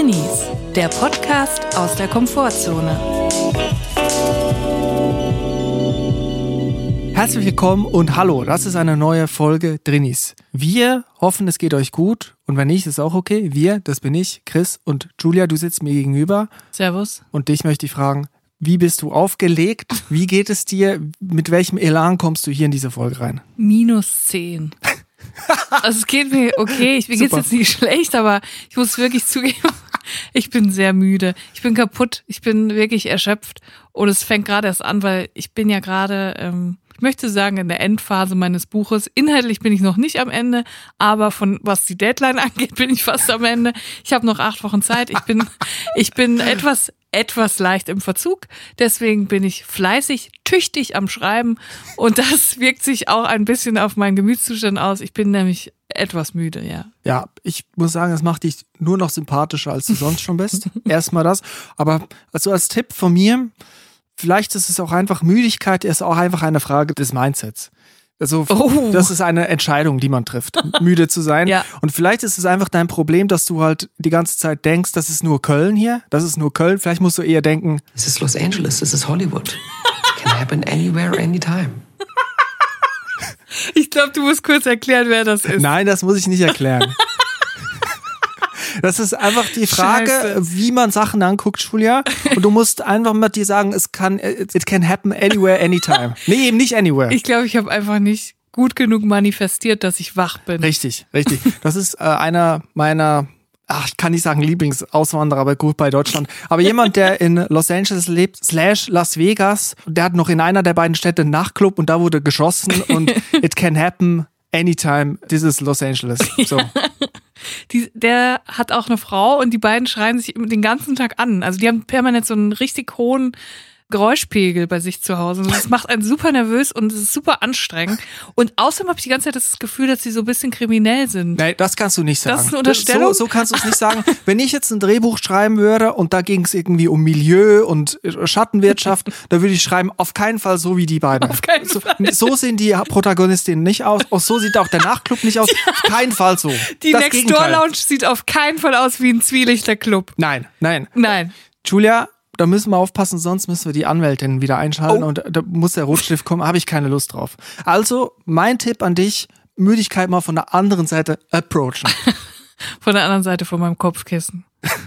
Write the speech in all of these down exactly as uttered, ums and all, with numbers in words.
Drinis, der Podcast aus der Komfortzone. Herzlich willkommen und hallo, das ist eine neue Folge Drinis. Wir hoffen, es geht euch gut und wenn nicht, ist auch okay. Wir, das bin ich, Chris und Julia, du sitzt mir gegenüber. Servus. Und dich möchte ich fragen, wie bist du aufgelegt? Wie geht es dir? Mit welchem Elan kommst du hier in diese Folge rein? Minus zehn. Also es geht mir okay, ich, mir geht's jetzt nicht schlecht, aber ich muss wirklich zugeben, ich bin sehr müde. Ich bin kaputt, ich bin wirklich erschöpft und es fängt gerade erst an, weil ich bin ja gerade, ähm, ich möchte sagen, in der Endphase meines Buches. Inhaltlich bin ich noch nicht am Ende, aber von was die Deadline angeht, bin ich fast am Ende. Ich habe noch acht Wochen Zeit. Ich bin, ich bin etwas etwas leicht im Verzug, deswegen bin ich fleißig, tüchtig am Schreiben und das wirkt sich auch ein bisschen auf meinen Gemütszustand aus. Ich bin nämlich etwas müde, ja. Ja, ich muss sagen, es macht dich nur noch sympathischer, als du sonst schon bist. Erstmal das, aber also als Tipp von mir, vielleicht ist es auch einfach, Müdigkeit ist auch einfach eine Frage des Mindsets. Also oh. Das ist eine Entscheidung, die man trifft, müde zu sein. Ja. Und vielleicht ist es einfach dein Problem, dass du halt die ganze Zeit denkst, das ist nur Köln hier, das ist nur Köln. Vielleicht musst du eher denken, this is Los Angeles, this is Hollywood. Can happen anywhere, anytime. Ich glaube, du musst kurz erklären, wer das ist. Nein, das muss ich nicht erklären. Das ist einfach die Frage, Scheiße. Wie man Sachen anguckt, Julia. Und du musst einfach mal dir sagen, es kann, it can happen anywhere, anytime. Nee, eben nicht anywhere. Ich glaube, ich habe einfach nicht gut genug manifestiert, dass ich wach bin. Richtig, richtig. Das ist äh, einer meiner, ach, ich kann nicht sagen Lieblingsauswanderer, aber gut bei Deutschland. Aber jemand, der in Los Angeles lebt, slash Las Vegas, der hat noch in einer der beiden Städte einen Nachtclub und da wurde geschossen und it can happen anytime, this is Los Angeles. So. Die, der hat auch eine Frau und die beiden schreien sich den ganzen Tag an. Also die haben permanent so einen richtig hohen Geräuschpegel bei sich zu Hause. Und das macht einen super nervös und es ist super anstrengend. Und außerdem habe ich die ganze Zeit das Gefühl, dass sie so ein bisschen kriminell sind. Nein, das kannst du nicht sagen. Das ist eine Unterstellung? So, so kannst du es nicht sagen. Wenn ich jetzt ein Drehbuch schreiben würde und da ging es irgendwie um Milieu und Schattenwirtschaft, da würde ich schreiben, auf keinen Fall so wie die beiden. Auf keinen so, Fall. So sehen die Protagonistinnen nicht aus. Auch so sieht auch der Nachtclub nicht aus. Auf keinen Fall so. Die das Next Door Lounge sieht auf keinen Fall aus wie ein zwielichter Club. Nein, nein. Nein. Julia, da müssen wir aufpassen, sonst müssen wir die Anwältin wieder einschalten oh. und da muss der Rotstift kommen, habe ich keine Lust drauf. Also, mein Tipp an dich, Müdigkeit mal von der anderen Seite approachen. Von der anderen Seite von meinem Kopfkissen.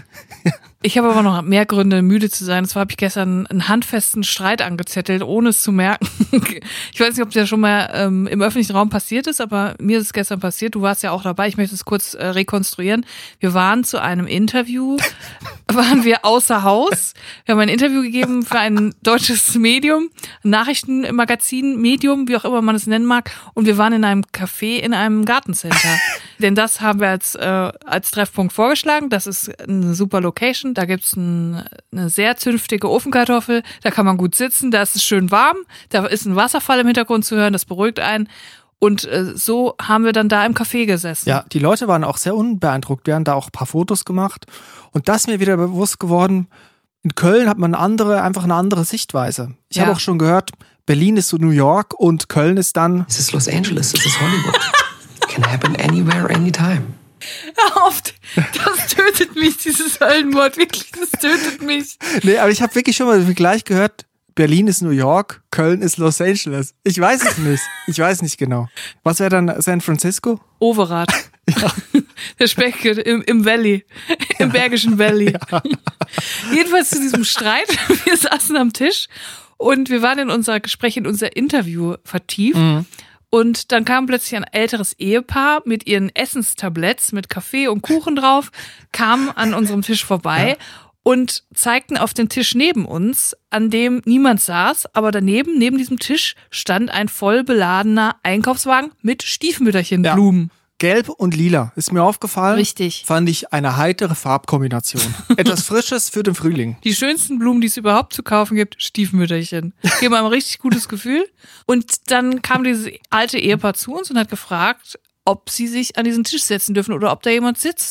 Ich habe aber noch mehr Gründe, müde zu sein. Und zwar habe ich gestern einen handfesten Streit angezettelt, ohne es zu merken. Ich weiß nicht, ob der schon mal ähm, im öffentlichen Raum passiert ist, aber mir ist es gestern passiert. Du warst ja auch dabei. Ich möchte es kurz äh, rekonstruieren. Wir waren zu einem Interview, waren wir außer Haus. Wir haben ein Interview gegeben für ein deutsches Medium, ein Nachrichtenmagazin, Medium, wie auch immer man es nennen mag. Und wir waren in einem Café in einem Gartencenter. Denn das haben wir als, äh, als Treffpunkt vorgeschlagen. Das ist eine super Location. Da gibt's ein, eine sehr zünftige Ofenkartoffel, da kann man gut sitzen, da ist es schön warm, da ist ein Wasserfall im Hintergrund zu hören, das beruhigt einen. Und äh, so haben wir dann da im Café gesessen. Ja, die Leute waren auch sehr unbeeindruckt. Wir haben da auch ein paar Fotos gemacht. Und das ist mir wieder bewusst geworden, in Köln hat man eine andere, einfach eine andere Sichtweise. Ich ja. habe auch schon gehört, Berlin ist so New York und Köln ist dann... Es ist Los Angeles, es ist Hollywood. Can happen anywhere, anytime. Hör auf, das tötet mich, dieses Höllenwort, wirklich, das tötet mich. Nee, aber ich habe wirklich schon mal den Vergleich gehört, Berlin ist New York, Köln ist Los Angeles. Ich weiß es nicht, ich weiß nicht genau. Was wäre dann San Francisco? Overath. Ja. Der Speck im, im Valley, im ja. Bergischen Valley. Ja. Jedenfalls zu diesem Streit, wir saßen am Tisch und wir waren in unser Gespräch, in unser Interview vertieft. Mhm. Und dann kam plötzlich ein älteres Ehepaar mit ihren Essenstabletts mit Kaffee und Kuchen drauf, kam an unserem Tisch vorbei ja. und zeigten auf den Tisch neben uns, an dem niemand saß, aber daneben, neben diesem Tisch, stand ein voll beladener Einkaufswagen mit Stiefmütterchenblumen. Ja. Gelb und lila, ist mir aufgefallen. Richtig. Fand ich eine heitere Farbkombination. Etwas Frisches für den Frühling. Die schönsten Blumen, die es überhaupt zu kaufen gibt, Stiefmütterchen. Geben einem ein richtig gutes Gefühl. Und dann kam dieses alte Ehepaar zu uns und hat gefragt, ob sie sich an diesen Tisch setzen dürfen oder ob da jemand sitzt.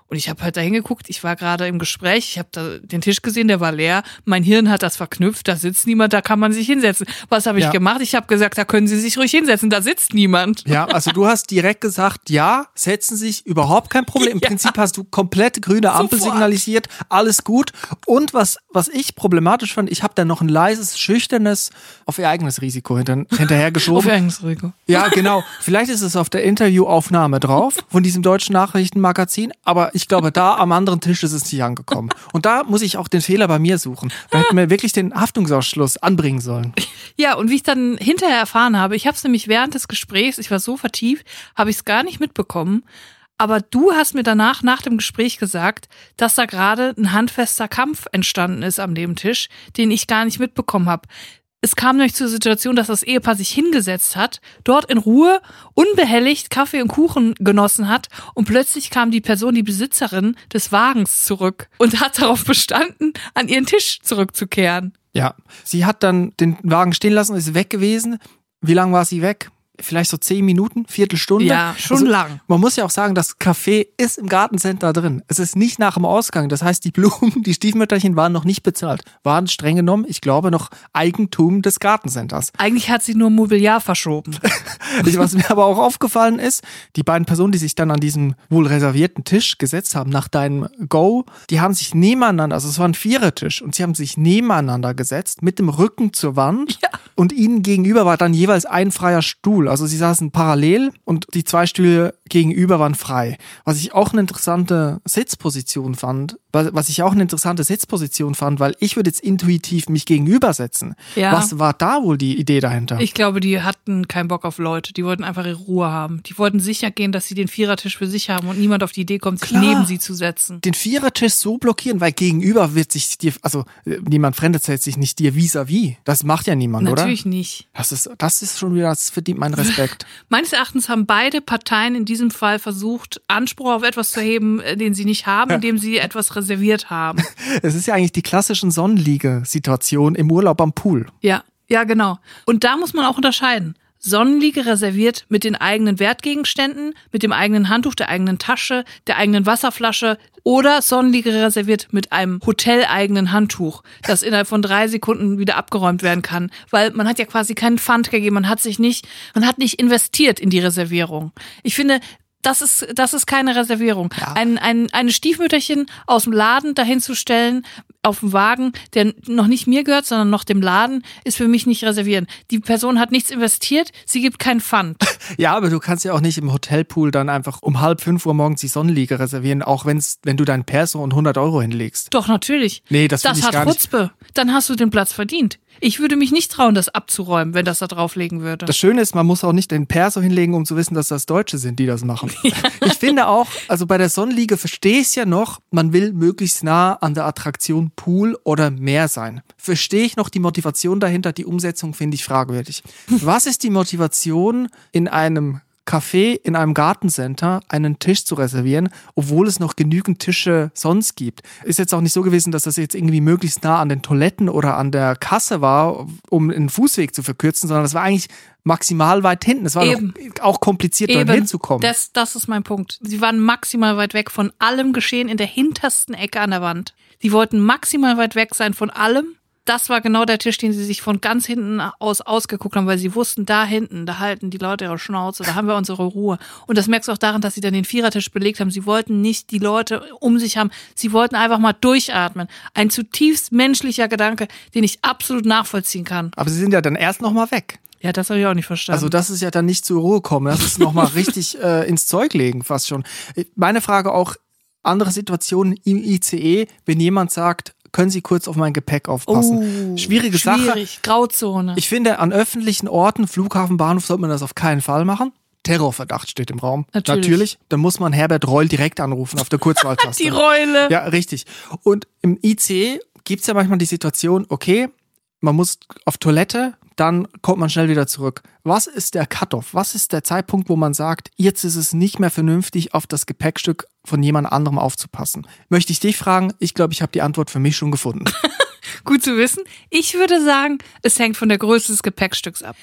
Und ich habe halt da hingeguckt, ich war gerade im Gespräch, ich habe da den Tisch gesehen, der war leer. Mein Hirn hat das verknüpft, da sitzt niemand, da kann man sich hinsetzen. Was habe ich Ja. gemacht? Ich habe gesagt, da können Sie sich ruhig hinsetzen, da sitzt niemand. Ja, also du hast direkt gesagt, ja, setzen sich, überhaupt kein Problem. Im Ja. Prinzip hast du komplett grüne Ampel Sofort. signalisiert, alles gut. Und was, was ich problematisch fand, ich habe da noch ein leises, schüchternes, auf ihr eigenes Risiko hinter, hinterhergeschoben. Auf Ihr eigenes Risiko. Ja, genau. Vielleicht ist es auf der Interviewaufnahme drauf von diesem deutschen Nachrichtenmagazin, aber ich glaube, da am anderen Tisch ist es nicht angekommen. Und da muss ich auch den Fehler bei mir suchen. Da hätten wir wirklich den Haftungsausschluss anbringen sollen. Ja, und wie ich dann hinterher erfahren habe, ich habe es nämlich während des Gesprächs, ich war so vertieft, habe ich es gar nicht mitbekommen. Aber du hast mir danach, nach dem Gespräch gesagt, dass da gerade ein handfester Kampf entstanden ist am Nebentisch, den ich gar nicht mitbekommen habe. Es kam nämlich zur Situation, dass das Ehepaar sich hingesetzt hat, dort in Ruhe, unbehelligt Kaffee und Kuchen genossen hat und plötzlich kam die Person, die Besitzerin des Wagens zurück und hat darauf bestanden, an ihren Tisch zurückzukehren. Ja, sie hat dann den Wagen stehen lassen, ist weg gewesen. Wie lange war sie weg? Vielleicht so zehn Minuten, Viertelstunde. Ja, schon also, lang. Man muss ja auch sagen, das Café ist im Gartencenter drin. Es ist nicht nach dem Ausgang. Das heißt, die Blumen, die Stiefmütterchen waren noch nicht bezahlt. Waren streng genommen, ich glaube, noch Eigentum des Gartencenters. Eigentlich hat sie nur Mobiliar verschoben. Was mir aber auch aufgefallen ist, die beiden Personen, die sich dann an diesem wohl reservierten Tisch gesetzt haben, nach deinem Go, die haben sich nebeneinander, also es war ein Vierertisch, und sie haben sich nebeneinander gesetzt, mit dem Rücken zur Wand. Ja. Und ihnen gegenüber war dann jeweils ein freier Stuhl. Also sie saßen parallel und die zwei Stühle gegenüber waren frei. Was ich auch eine interessante Sitzposition fand, was ich auch eine interessante Sitzposition fand, weil ich würde jetzt intuitiv mich gegenübersetzen. Ja. Was war da wohl die Idee dahinter? Ich glaube, die hatten keinen Bock auf Leute. Die wollten einfach ihre Ruhe haben. Die wollten sicher gehen, dass sie den Vierertisch für sich haben und niemand auf die Idee kommt, sich Klar. neben sie zu setzen. Den Vierertisch so blockieren, weil gegenüber wird sich dir, also äh, niemand Fremdes setzt sich nicht dir vis-à-vis. Das macht ja niemand, oder? Natürlich nicht. Das ist, das ist schon wieder, das verdient meinen Respekt. Meines Erachtens haben beide Parteien in diesem Fall versucht, Anspruch auf etwas zu erheben, äh, den sie nicht haben, indem sie etwas reserviert haben. Es ist ja eigentlich die klassischen Sonnenliege-Situation im Urlaub am Pool. Ja, ja, genau. Und da muss man auch unterscheiden. Sonnenliege reserviert mit den eigenen Wertgegenständen, mit dem eigenen Handtuch, der eigenen Tasche, der eigenen Wasserflasche oder Sonnenliege reserviert mit einem hoteleigenen Handtuch, das innerhalb von drei Sekunden wieder abgeräumt werden kann, weil man hat ja quasi keinen Pfand gegeben, man hat sich nicht, man hat nicht investiert in die Reservierung. Ich finde, Das ist, das ist keine Reservierung. Ja. Ein, ein, eine Stiefmütterchen aus dem Laden dahin zu stellen, auf dem Wagen, der noch nicht mir gehört, sondern noch dem Laden, ist für mich nicht reservieren. Die Person hat nichts investiert, sie gibt keinen Pfand. Ja, aber du kannst ja auch nicht im Hotelpool dann einfach um halb fünf Uhr morgens die Sonnenliege reservieren, auch wenn's, wenn du dein Perso und hundert Euro hinlegst. Doch, natürlich. Nee, das finde Das ich hat gar nicht. Chutzpe. Dann hast du den Platz verdient. Ich würde mich nicht trauen, das abzuräumen, wenn das da drauflegen würde. Das Schöne ist, man muss auch nicht den Perso hinlegen, um zu wissen, dass das Deutsche sind, die das machen. Ich finde auch, also bei der Sonnenliege verstehe ich es ja noch, man will möglichst nah an der Attraktion Pool oder Meer sein. Verstehe ich noch die Motivation dahinter, die Umsetzung finde ich fragwürdig. Was ist die Motivation in einem Café, in einem Gartencenter einen Tisch zu reservieren, obwohl es noch genügend Tische sonst gibt? Ist jetzt auch nicht so gewesen, dass das jetzt irgendwie möglichst nah an den Toiletten oder an der Kasse war, um einen Fußweg zu verkürzen, sondern das war eigentlich maximal weit hinten. Es war Eben. doch auch kompliziert, dort hinzukommen. Das, das ist mein Punkt. Sie waren maximal weit weg von allem Geschehen in der hintersten Ecke an der Wand. Die wollten maximal weit weg sein von allem. Das war genau der Tisch, den sie sich von ganz hinten aus ausgeguckt haben, weil sie wussten, da hinten, da halten die Leute ihre Schnauze, da haben wir unsere Ruhe. Und das merkst du auch daran, dass sie dann den Vierertisch belegt haben. Sie wollten nicht die Leute um sich haben. Sie wollten einfach mal durchatmen. Ein zutiefst menschlicher Gedanke, den ich absolut nachvollziehen kann. Aber sie sind ja dann erst nochmal weg. Ja, das habe ich auch nicht verstanden. Also das ist ja dann nicht zur Ruhe kommen. Das ist nochmal richtig äh, ins Zeug legen fast schon. Meine Frage auch, andere Situationen im I C E, wenn jemand sagt, können Sie kurz auf mein Gepäck aufpassen. Oh, Schwierige Sache. Schwierig, Grauzone. Ich finde, an öffentlichen Orten, Flughafen, Bahnhof, sollte man das auf keinen Fall machen. Terrorverdacht steht im Raum. Natürlich. Natürlich. Dann muss man Herbert Reul direkt anrufen auf der Kurzwahltaste. Die Reule. Ja, richtig. Und im I C E gibt's ja manchmal die Situation, okay, man muss auf Toilette, dann kommt man schnell wieder zurück. Was ist der Cut-off? Was ist der Zeitpunkt, wo man sagt, jetzt ist es nicht mehr vernünftig, auf das Gepäckstück von jemand anderem aufzupassen? Möchte ich dich fragen? Ich glaube, ich habe die Antwort für mich schon gefunden. Gut zu wissen. Ich würde sagen, es hängt von der Größe des Gepäckstücks ab.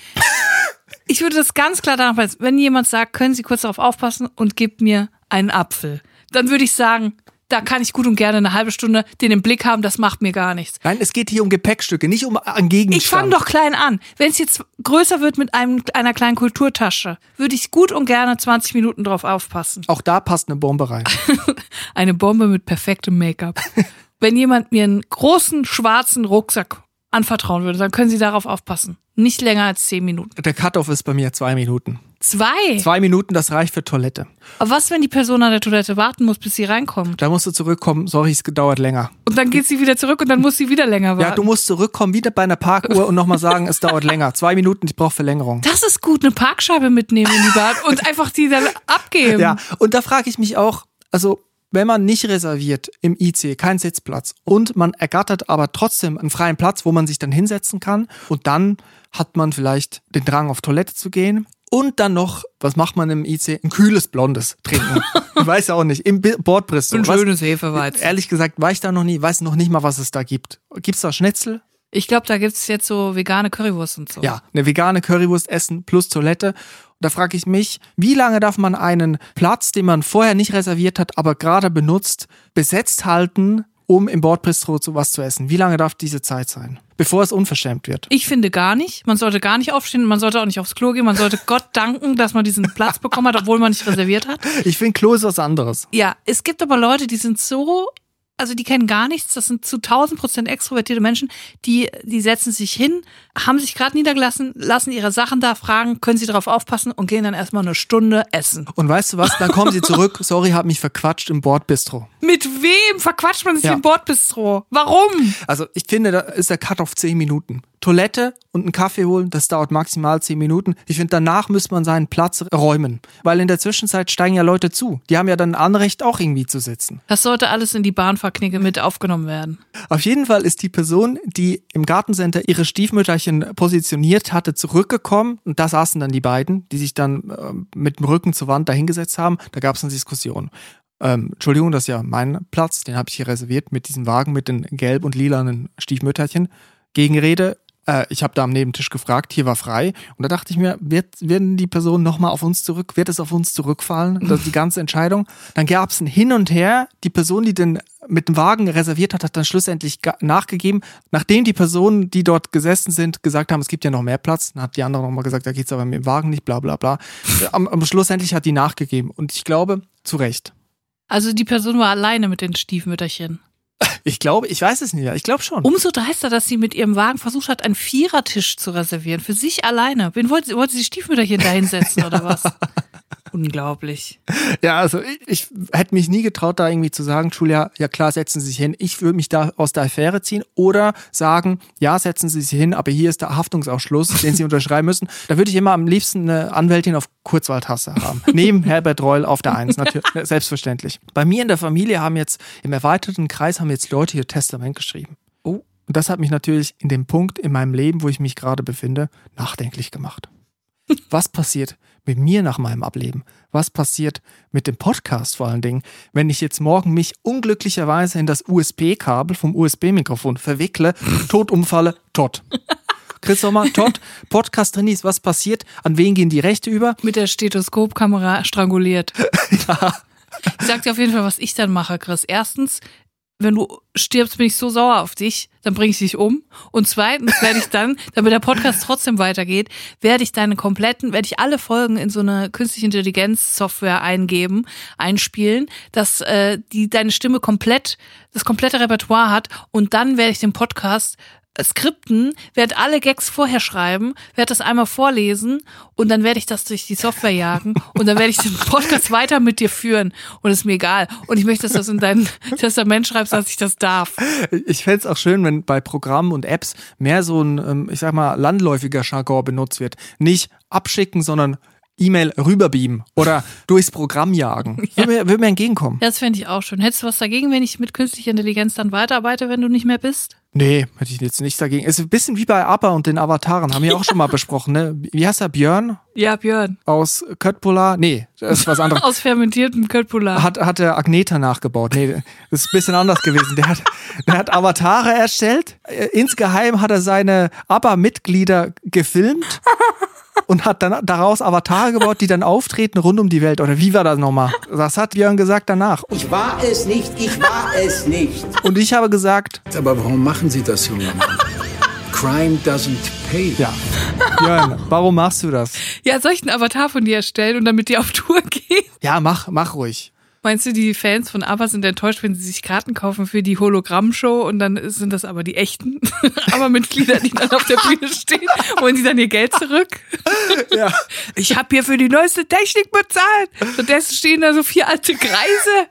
Ich würde das ganz klar danach weisen, wenn jemand sagt, können Sie kurz darauf aufpassen und gibt mir einen Apfel. dann würde ich sagen, da kann ich gut und gerne eine halbe Stunde den im Blick haben, das macht mir gar nichts. Nein, es geht hier um Gepäckstücke, nicht um einen Gegenstand. Ich fange doch klein an. Wenn es jetzt größer wird mit einem, einer kleinen Kulturtasche, würde ich gut und gerne zwanzig Minuten drauf aufpassen. Auch da passt eine Bombe rein. Eine Bombe mit perfektem Make-up. Wenn jemand mir einen großen schwarzen Rucksack anvertrauen würde, dann können Sie darauf aufpassen. Nicht länger als zehn Minuten. Der Cut-Off ist bei mir zwei Minuten. Zwei? Zwei Minuten, das reicht für Toilette. Aber was, wenn die Person an der Toilette warten muss, bis sie reinkommt? Da musst du zurückkommen, sorry, es dauert länger. Und dann geht sie wieder zurück und dann muss sie wieder länger warten. Ja, du musst zurückkommen, wieder bei einer Parkuhr und nochmal sagen, es dauert länger. Zwei Minuten, ich brauche Verlängerung. Das ist gut, eine Parkscheibe mitnehmen in die Bahn und einfach die dann abgeben. Ja, und da frage ich mich auch, also wenn man nicht reserviert im I C, keinen Sitzplatz und man ergattert aber trotzdem einen freien Platz, wo man sich dann hinsetzen kann und dann hat man vielleicht den Drang auf Toilette zu gehen und dann noch, was macht man im I C? Ein kühles Blondes trinken. Ich weiß ja auch nicht, im Bordbistro. Ein schönes Hefeweizen. Ehrlich gesagt, war ich da noch nie, weiß noch nicht mal, was es da gibt. Gibt's da Schnitzel? Ich glaube, da gibt's jetzt so vegane Currywurst und so. Ja, eine vegane Currywurst essen plus Toilette. Und da frage ich mich, wie lange darf man einen Platz, den man vorher nicht reserviert hat, aber gerade benutzt, besetzt halten, um im Bordbistro zu was zu essen? Wie lange darf diese Zeit sein, bevor es unverschämt wird? Ich finde gar nicht. Man sollte gar nicht aufstehen, man sollte auch nicht aufs Klo gehen. Man sollte Gott danken, dass man diesen Platz bekommen hat, obwohl man nicht reserviert hat. Ich finde, Klo ist was anderes. Ja, es gibt aber Leute, die sind so... Also die kennen gar nichts, das sind zu tausend Prozent extrovertierte Menschen, die die setzen sich hin, haben sich gerade niedergelassen, lassen ihre Sachen da, fragen, können sie darauf aufpassen und gehen dann erstmal eine Stunde essen. Und weißt du was, dann kommen sie zurück, sorry, hab mich verquatscht im Bordbistro. Mit wem verquatscht man sich Ja. im Bordbistro? Warum? Also ich finde, da ist der Cut auf zehn Minuten. Toilette und einen Kaffee holen, das dauert maximal zehn Minuten. Ich finde, danach müsste man seinen Platz räumen. Weil in der Zwischenzeit steigen ja Leute zu. Die haben ja dann ein Anrecht, auch irgendwie zu sitzen. Das sollte alles in die Bahnfahrknicke mit aufgenommen werden. Auf jeden Fall ist die Person, die im Gartencenter ihre Stiefmütterchen positioniert hatte, zurückgekommen. Und da saßen dann die beiden, die sich dann äh, mit dem Rücken zur Wand dahingesetzt haben. Da gab es eine Diskussion. Ähm, Entschuldigung, das ist ja mein Platz, den habe ich hier reserviert mit diesem Wagen mit den gelb- und lilanen Stiefmütterchen. Gegenrede, äh, ich habe da am Nebentisch gefragt, hier war frei. Und da dachte ich mir, wird, werden die Personen nochmal auf uns zurück, wird es auf uns zurückfallen, das, die ganze Entscheidung? Dann gab es ein Hin und Her. Die Person, die den mit dem Wagen reserviert hat, hat dann schlussendlich ga- nachgegeben. Nachdem die Personen, die dort gesessen sind, gesagt haben, es gibt ja noch mehr Platz, dann hat die andere nochmal gesagt, da geht's aber mit dem Wagen nicht, bla bla bla. Am, am schlussendlich hat die nachgegeben. Und ich glaube, zu Recht. Also die Person war alleine mit den Stiefmütterchen. Ich glaube, ich weiß es nicht, ich glaube schon. Umso dreister, dass sie mit ihrem Wagen versucht hat, einen Vierertisch zu reservieren. Für sich alleine. Wen wollte sie, wollte sie die Stiefmütterchen da hinsetzen oder was? Unglaublich. Ja, also ich, ich hätte mich nie getraut, da irgendwie zu sagen, Julia, ja klar, setzen Sie sich hin. Ich würde mich da aus der Affäre ziehen oder sagen, ja, setzen Sie sich hin, aber hier ist der Haftungsausschluss, den Sie unterschreiben müssen. Da würde ich immer am liebsten eine Anwältin auf Kurzwahltaste haben. Neben Herbert Reul auf der Eins, natürlich, selbstverständlich. Bei mir in der Familie haben jetzt, im erweiterten Kreis haben jetzt Leute ihr Testament geschrieben. Oh. Und das hat mich natürlich in dem Punkt in meinem Leben, wo ich mich gerade befinde, nachdenklich gemacht. Was passiert mit mir nach meinem Ableben? Was passiert mit dem Podcast vor allen Dingen, wenn ich jetzt morgen mich unglücklicherweise in das U S B-Kabel vom U S B-Mikrofon verwickle, tot umfalle, tot. Chris Sommer, tot, Podcast-Trainees, was passiert? An wen gehen die Rechte über? Mit der Stethoskopkamera stranguliert. Ja. Ich sag dir auf jeden Fall, was ich dann mache, Chris. Erstens, wenn du stirbst, bin ich so sauer auf dich, dann bringe ich dich um. Und zweitens werde ich dann, damit der Podcast trotzdem weitergeht, werde ich deine kompletten, werde ich alle Folgen in so eine künstliche Intelligenz-Software eingeben, einspielen, dass äh, die deine Stimme komplett, das komplette Repertoire hat und dann werde ich den Podcast Skripten, werde alle Gags vorher schreiben, werde das einmal vorlesen und dann werde ich das durch die Software jagen und dann werde ich den Podcast weiter mit dir führen und es ist mir egal. Und ich möchte, dass du das in dein Testament schreibst, dass ich das darf. Ich fände es auch schön, wenn bei Programmen und Apps mehr so ein, ich sag mal, landläufiger Jargon benutzt wird. Nicht abschicken, sondern E-Mail rüberbeamen oder durchs Programm jagen. Ja. Würde mir, würde mir entgegenkommen. Das fände ich auch schön. Hättest du was dagegen, wenn ich mit künstlicher Intelligenz dann weiterarbeite, wenn du nicht mehr bist? Nee, hätte ich jetzt nichts dagegen. Es ist ein bisschen wie bei ABBA und den Avataren, haben wir auch schon mal besprochen, ne? Wie heißt er? Björn? Ja, Björn. Aus Köttbullar? Nee, das ist was anderes. Aus fermentiertem Köttbullar. Hat, hat der Agneta nachgebaut. Nee, das ist ein bisschen anders gewesen. Der hat, der hat Avatare erstellt. Insgeheim hat er seine ABBA-Mitglieder gefilmt und hat dann daraus Avatare gebaut, die dann auftreten rund um die Welt. Oder wie war das nochmal? Das hat Björn gesagt danach. Ich war es nicht, ich war es nicht. Und ich habe gesagt... Aber warum machen Sie das, junger Mann? Crime doesn't pay. Ja, Björn, warum machst du das? Ja, soll ich einen Avatar von dir erstellen und damit die auf Tour gehen? Ja, mach, mach ruhig. Meinst du, die Fans von ABBA sind enttäuscht, wenn sie sich Karten kaufen für die Hologrammshow und dann sind das aber die echten ABBA-Mitglieder, die dann auf der Bühne stehen? Wollen sie dann ihr Geld zurück? Ja. Ich habe hier für die neueste Technik bezahlt. Stattdessen stehen da so vier alte Greise.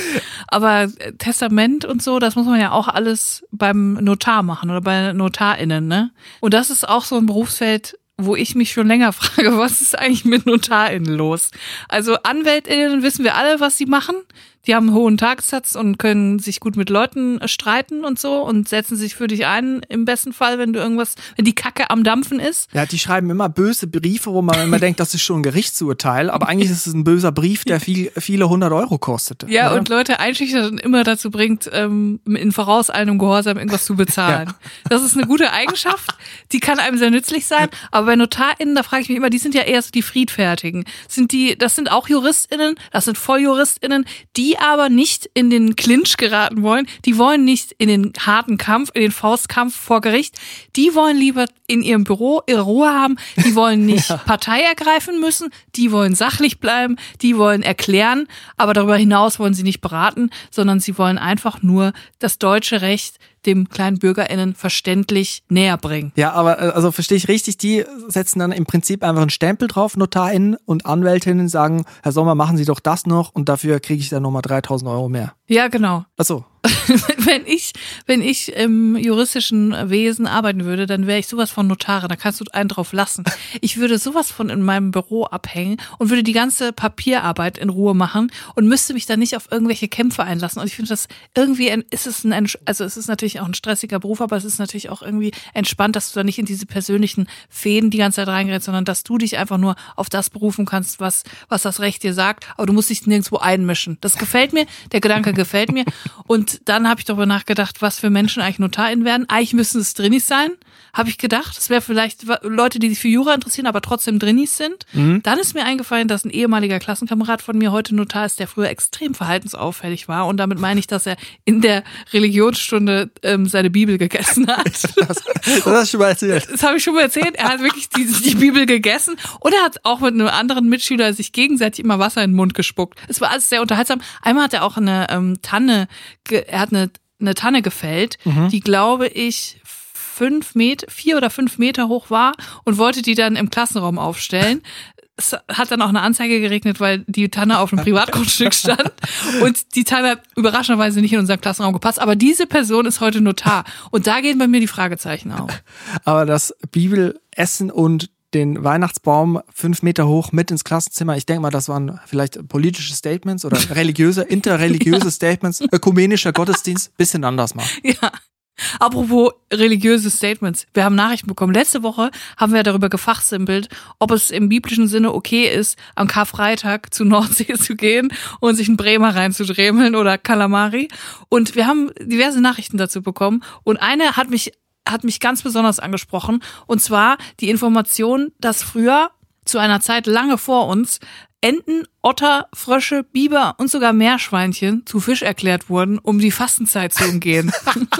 Aber Testament und so, das muss man ja auch alles beim Notar machen oder bei NotarInnen, ne? Und das ist auch so ein Berufsfeld, wo ich mich schon länger frage, was ist eigentlich mit NotarInnen los? Also AnwältInnen wissen wir alle, was sie machen. Die haben einen hohen Tagessatz und können sich gut mit Leuten streiten und so und setzen sich für dich ein, im besten Fall, wenn du irgendwas, wenn die Kacke am Dampfen ist. Ja, die schreiben immer böse Briefe, wo man immer denkt, das ist schon ein Gerichtsurteil, aber eigentlich ist es ein böser Brief, der viel, viele hundert Euro kostete. Ja, oder? Und Leute einschüchtern und immer dazu bringt, ähm, in vorauseilendem Gehorsam irgendwas zu bezahlen. Ja. Das ist eine gute Eigenschaft, die kann einem sehr nützlich sein, aber bei NotarInnen, da frage ich mich immer, die sind ja eher so die Friedfertigen. Sind die, das sind auch JuristInnen, das sind VolljuristInnen, die aber nicht in den Clinch geraten wollen, die wollen nicht in den harten Kampf, in den Faustkampf vor Gericht, die wollen lieber in ihrem Büro ihre Ruhe haben, die wollen nicht ja. Partei ergreifen müssen, die wollen sachlich bleiben, die wollen erklären, aber darüber hinaus wollen sie nicht beraten, sondern sie wollen einfach nur das deutsche Recht dem kleinen BürgerInnen verständlich näher bringen. Ja, aber also verstehe ich richtig, die setzen dann im Prinzip einfach einen Stempel drauf, NotarInnen und AnwältInnen sagen, Herr Sommer, machen Sie doch das noch und dafür kriege ich dann nochmal dreitausend Euro mehr. Ja, genau. Ach so. Wenn ich, wenn ich im juristischen Wesen arbeiten würde, dann wäre ich sowas von Notare, da kannst du einen drauf lassen. Ich würde sowas von in meinem Büro abhängen und würde die ganze Papierarbeit in Ruhe machen und müsste mich dann nicht auf irgendwelche Kämpfe einlassen. Und ich finde das irgendwie, ein, ist es ein, also es ist natürlich auch ein stressiger Beruf, aber es ist natürlich auch irgendwie entspannt, dass du da nicht in diese persönlichen Fäden die ganze Zeit reingerätst, sondern dass du dich einfach nur auf das berufen kannst, was, was das Recht dir sagt, aber du musst dich nirgendwo einmischen. Das gefällt mir, der Gedanke gefällt mir. Und dann habe ich darüber nachgedacht, was für Menschen eigentlich NotarInnen werden. Eigentlich müssen es Drinnis sein, habe ich gedacht. Das wäre vielleicht Leute, die sich für Jura interessieren, aber trotzdem Drinnis sind. Mhm. Dann ist mir eingefallen, dass ein ehemaliger Klassenkamerad von mir heute Notar ist, der früher extrem verhaltensauffällig war. Und damit meine ich, dass er in der Religionsstunde ähm, seine Bibel gegessen hat. Das, das hast du schon mal erzählt. Das habe ich schon mal erzählt. Er hat wirklich die, die Bibel gegessen und er hat auch mit einem anderen Mitschüler sich gegenseitig immer Wasser in den Mund gespuckt. Es war alles sehr unterhaltsam. Einmal hat er auch eine ähm, Tanne, ge- er hat eine, eine Tanne gefällt, mhm. die, glaube ich, fünf Meter, vier oder fünf Meter hoch war und wollte die dann im Klassenraum aufstellen. Es hat dann auch eine Anzeige geregnet, weil die Tanne auf einem Privatgrundstück stand und die Tanne hat überraschenderweise nicht in unseren Klassenraum gepasst. Aber diese Person ist heute Notar und da gehen bei mir die Fragezeichen auf. Aber das Bibelessen und den Weihnachtsbaum fünf Meter hoch mit ins Klassenzimmer. Ich denke mal, das waren vielleicht politische Statements oder religiöse, interreligiöse ja. Statements, ökumenischer Gottesdienst, bisschen anders machen. Ja. Apropos religiöse Statements. Wir haben Nachrichten bekommen. Letzte Woche haben wir darüber gefachsimpelt, ob es im biblischen Sinne okay ist, am Karfreitag zur Nordsee zu gehen und sich einen Bremer reinzudremeln oder Kalamari. Und wir haben diverse Nachrichten dazu bekommen. Und eine hat mich hat mich ganz besonders angesprochen. Und zwar die Information, dass früher, zu einer Zeit lange vor uns, Enten, Otter, Frösche, Biber und sogar Meerschweinchen zu Fisch erklärt wurden, um die Fastenzeit zu umgehen.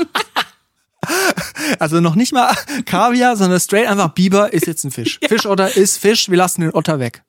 Also noch nicht mal Kaviar, sondern straight einfach Biber ist jetzt ein Fisch. Ja. Fischotter ist Fisch, wir lassen den Otter weg.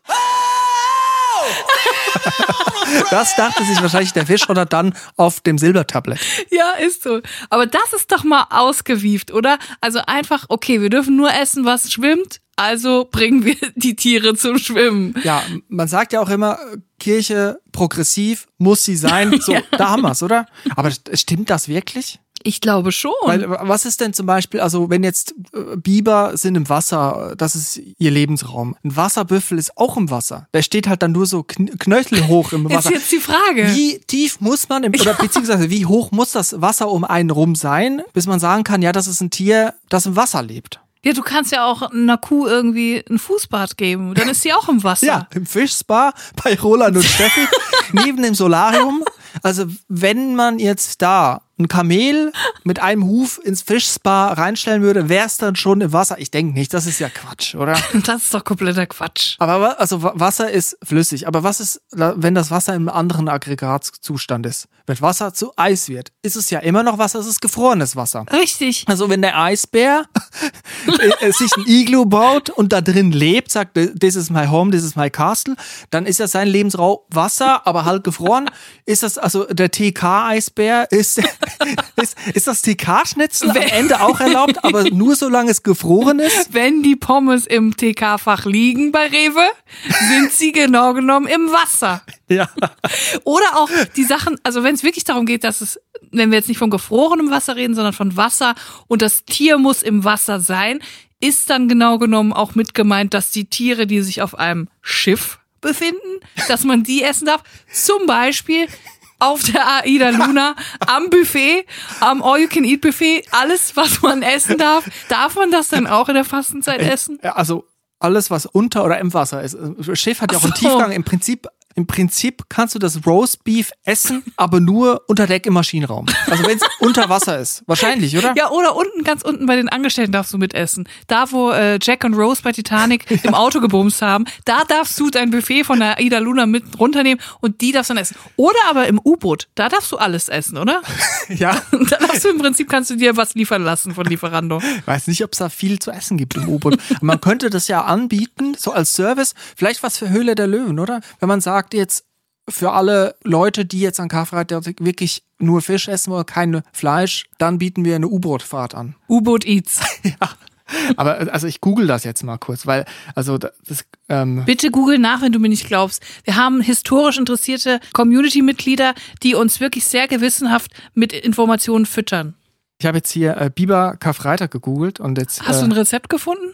Das dachte sich wahrscheinlich der Fischotter dann auf dem Silbertablett. Ja, ist so. Aber das ist doch mal ausgewieft, oder? Also einfach, okay, wir dürfen nur essen, was schwimmt, also bringen wir die Tiere zum Schwimmen. Ja, man sagt ja auch immer, Kirche progressiv muss sie sein. So, ja. Da haben wir's, oder? Aber stimmt das wirklich? Ich glaube schon. Weil, was ist denn zum Beispiel, also wenn jetzt äh, Biber sind im Wasser, das ist ihr Lebensraum. Ein Wasserbüffel ist auch im Wasser. Der steht halt dann nur so kn- knöchelhoch im Wasser. Ist jetzt die Frage. Wie tief muss man, im, oder beziehungsweise wie hoch muss das Wasser um einen rum sein, bis man sagen kann, ja, das ist ein Tier, das im Wasser lebt. Ja, du kannst ja auch einer Kuh irgendwie ein Fußbad geben. Dann ist sie auch im Wasser. Ja, im Fischspa bei Roland und Steffi, neben dem Solarium. Also wenn man jetzt da ein Kamel mit einem Huf ins Fischspa reinstellen würde, wäre es dann schon im Wasser? Ich denke nicht, das ist ja Quatsch, oder? Das ist doch kompletter Quatsch. Aber also Wasser ist flüssig. Aber was ist, wenn das Wasser im anderen Aggregatzustand ist? Wenn Wasser zu Eis wird, ist es ja immer noch Wasser, es ist gefrorenes Wasser. Richtig. Also wenn der Eisbär sich ein Iglu baut und da drin lebt, sagt, this is my home, this is my castle, dann ist ja sein Lebensraum Wasser, aber halt gefroren. Ist das, also der T K-Eisbär, ist, ist, ist das T K-Schnitzel am Ende auch erlaubt, aber nur solange es gefroren ist? Wenn die Pommes im T K-Fach liegen bei Rewe, sind sie genau genommen im Wasser. Ja. Oder auch die Sachen, also wenn es wirklich darum geht, dass es, wenn wir jetzt nicht von gefrorenem Wasser reden, sondern von Wasser und das Tier muss im Wasser sein, ist dann genau genommen auch mit gemeint, dass die Tiere, die sich auf einem Schiff befinden, dass man die essen darf. Zum Beispiel auf der Aida Luna am Buffet, am All-You-Can-Eat-Buffet, alles, was man essen darf. Darf man das dann auch in der Fastenzeit essen? Also alles, was unter oder im Wasser ist. Das Schiff hat ja auch einen Ach so. Tiefgang. Im Prinzip, im Prinzip kannst du das Roast Beef essen, aber nur unter Deck im Maschinenraum. Also wenn es unter Wasser ist. Wahrscheinlich, oder? Ja, oder unten, ganz unten bei den Angestellten darfst du mitessen. Da, wo äh, Jack und Rose bei Titanic im Auto gebumst haben, da darfst du dein Buffet von der Aida Luna mit runternehmen und die darfst du dann essen. Oder aber im U-Boot, da darfst du alles essen, oder? Ja. Da darfst du im Prinzip, kannst du dir was liefern lassen von Lieferando. Ich weiß nicht, ob es da viel zu essen gibt im U-Boot. Man könnte das ja anbieten, so als Service. Vielleicht was für Höhle der Löwen, oder? Wenn man sagt jetzt, für alle Leute, die jetzt an Karfreitag wirklich nur Fisch essen wollen, kein Fleisch, dann bieten wir eine U-Boot-Fahrt an. U-Boot Eats. Ja. Aber also ich google das jetzt mal kurz, weil also das ähm Bitte google nach, wenn du mir nicht glaubst. Wir haben historisch interessierte Community-Mitglieder, die uns wirklich sehr gewissenhaft mit Informationen füttern. Ich habe jetzt hier äh, Biber Karfreitag gegoogelt und jetzt Hast äh, du ein Rezept gefunden?